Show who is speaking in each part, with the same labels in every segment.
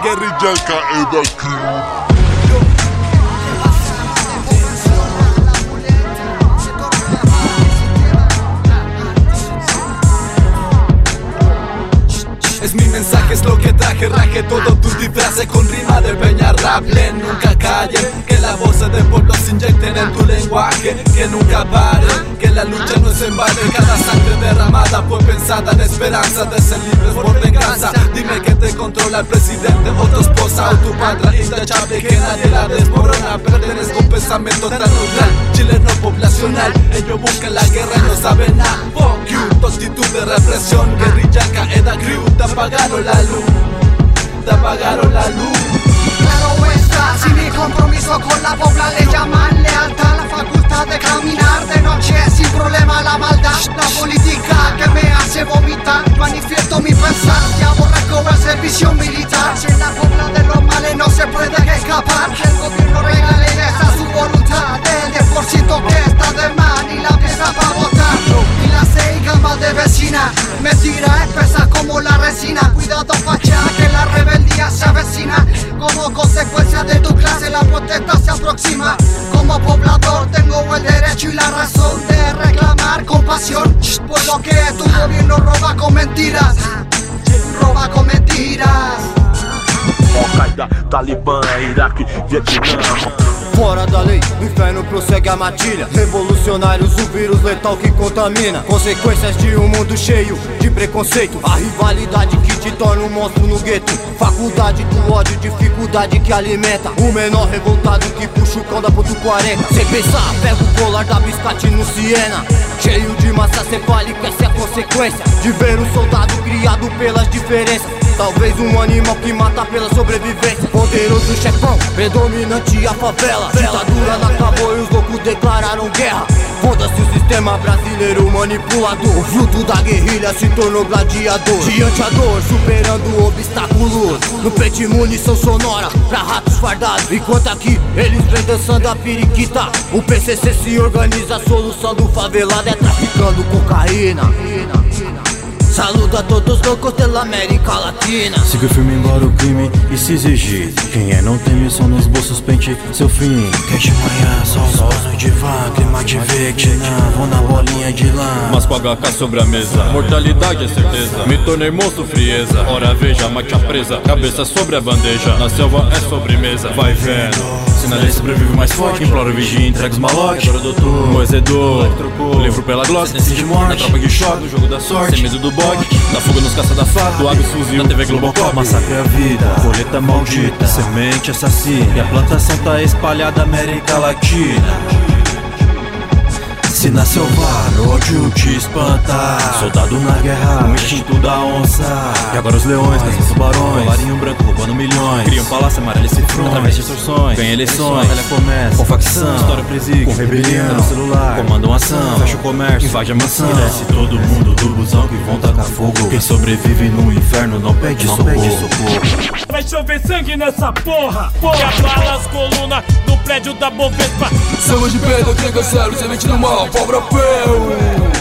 Speaker 1: Guerrillanca é daqui.
Speaker 2: Es mi mensaje, es lo que traje, raje todo tu disfraces con rima de peña raplen. Nunca callen, que la voz del pueblo se inyecten en tu lenguaje. Que nunca paren, que la lucha no es en vano. Cada sangre derramada fue pensada en esperanza de ser libres por venganza. Dime que te controla el presidente o tu esposa o tu padre intachable, que nadie la desmorona. Pertenezco a un pensamiento tan neutral, chileno poblacional. Ellos buscan la guerra y no saben nada. Fuck you, tu actitud de represión. Guerrillanca es da crew. Te apagaron la luz, te apagaron la luz.
Speaker 3: Claro está, si mi compromiso con la pobla le llaman lealtad, la facultad de caminar de noche sin problema la maldad. La política que me hace vomitar, manifiesto mi pensar, ya aborrezco el servicio militar. Si en la pobla de los males no se puede escapar, que el gobierno regale esa su voluntad, del 10% que está de más y la pieza para votar. Y las 6 gamas de vecina, mentira espesa como la resina. Cuidado facha que la rebeldía se avecina. Como consecuencia de tu clase la protesta se aproxima. Como poblador tengo el derecho y la razón de reclamar compasión por lo que tu gobierno roba con mentiras. Roba con mentiras.
Speaker 4: Al-Qaeda, Talibã, Iraque, Vietnã.
Speaker 5: Fora da lei, o inferno prossegue a matilha. Revolucionários, o vírus letal que contamina. Consequências de um mundo cheio de preconceito. A rivalidade que te torna um monstro no gueto. Faculdade do ódio, dificuldade que alimenta. O menor revoltado que puxa o cão da ponto 40. Sem pensar, pega o colar da biscate no Siena. Cheio de massa cefálica, essa é a consequência de ver um soldado criado pelas diferenças. Talvez um animal que mata pela sobrevivência. Poderoso chefão, predominante a favela. Ditadura não acabou e os loucos declararam guerra. Foda-se o sistema brasileiro manipulador. O fruto da guerrilha se tornou gladiador. Diante a dor, superando obstáculos. No peito munição sonora pra ratos fardados. Enquanto aqui eles vêm dançando a periquita, o PCC se organiza, a solução do favelado é traficando cocaína. Saludo a todos os loucos da América Latina.
Speaker 6: Siga firme embora o crime e se exigir. Quem é não teme, som nos bolsos, pente seu fim. Quente manhã, só os panos de van. Clima de Vietnã, vou na bolinha de lã.
Speaker 7: Mas com HK sobre a mesa, mortalidade é certeza. Me tornei monstro, frieza. Ora veja, mate a presa, cabeça sobre a bandeja. Na selva é sobremesa, vai vendo.
Speaker 6: Se na lei sobrevive mais forte, imploro vigia, entrega os malotes. Agora doutor,
Speaker 7: Moesedor, o livro pela Glock,
Speaker 6: sentença de morte,
Speaker 7: na tropa de choque,
Speaker 6: no jogo da sorte.
Speaker 7: Sem medo do bode, da fuga nos caça da faca, do hábito fuzil, na TV Globocop.
Speaker 6: Massacre a vida, colheita maldita, semente assassina. E a plantação tá espalhada América Latina. Se nasceu no ódio te espanta. Soldado na guerra, o instinto da onça. E agora os leões, caçam tubarões. Colarinho branco roubando milhões. Criam palácio amarelo e cifrões. Através de extorsões, ganha eleições. Batalha começa, com facção, história presídio, com rebelião, no celular, comandam ação, fecha o comércio, invade a mansão. E desce todo mundo do busão que vão tacar fogo. Quem sobrevive no inferno não pede socorro.
Speaker 8: Vai chover sangue nessa porra. Que abala as colunas do prédio da Bovespa.
Speaker 9: Samba de pedra, triga sério, semente no mal, pobre peu.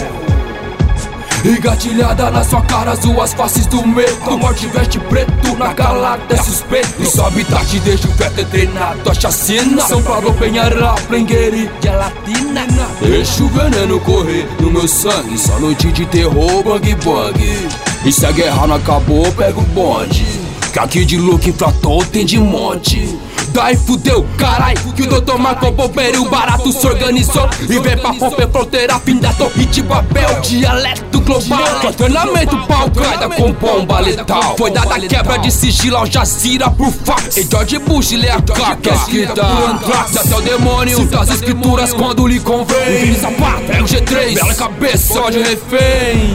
Speaker 9: Engatilhada na sua cara, as suas faces do medo. A morte veste preto, na calada é suspeito. E sua habitat deixa o feto treinado, a chacina. São Paulo, Penhará, Plenguerilha Latina. Deixa o veneno correr no meu sangue. Só noite de terror, bang bang. E se a guerra não acabou, pega o bonde. Que aqui de louco infrator tem de monte. Daí fudeu, carai, que o doutor Marco Bombeiro barato se organizou. E vem pra romper fronteira, fim da torre de Babel. Dialeto global, que é treinamento pra Al-Qaeda com bomba letal. Foi dada a quebra de sigilo ao Jazira por fax. E George Bush lê a carta escrita por Anthrax. Até o demônio cita as escrituras quando lhe convém. Vini Zapata, é o G3, bela cabeça, só de refém.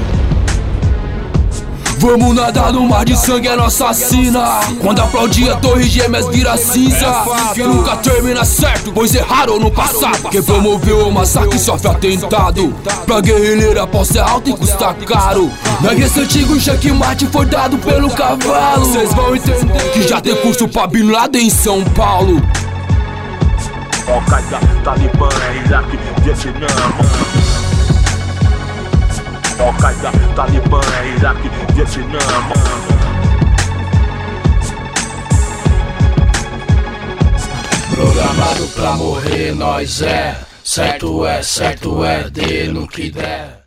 Speaker 9: Vamos nadar no mar de sangue, é nossa sina. Quando aplaudir a torre gêmeas vira cinza. Que nunca termina certo, pois erraram no passado. Quem promoveu o massacre sofre atentado. Pra guerrilheira pode ser alto e custar caro. Na Grécia antiga o checkmate foi dado pelo cavalo. Cês vão entender que já tem curso pra Bin Laden em São Paulo.
Speaker 4: Al-Qaeda, Talibã, Iraque, Vietnã. Al-Qaeda, Talibã, Iraque, Vietnã.
Speaker 9: pra morrer nós certo é, dê no que der.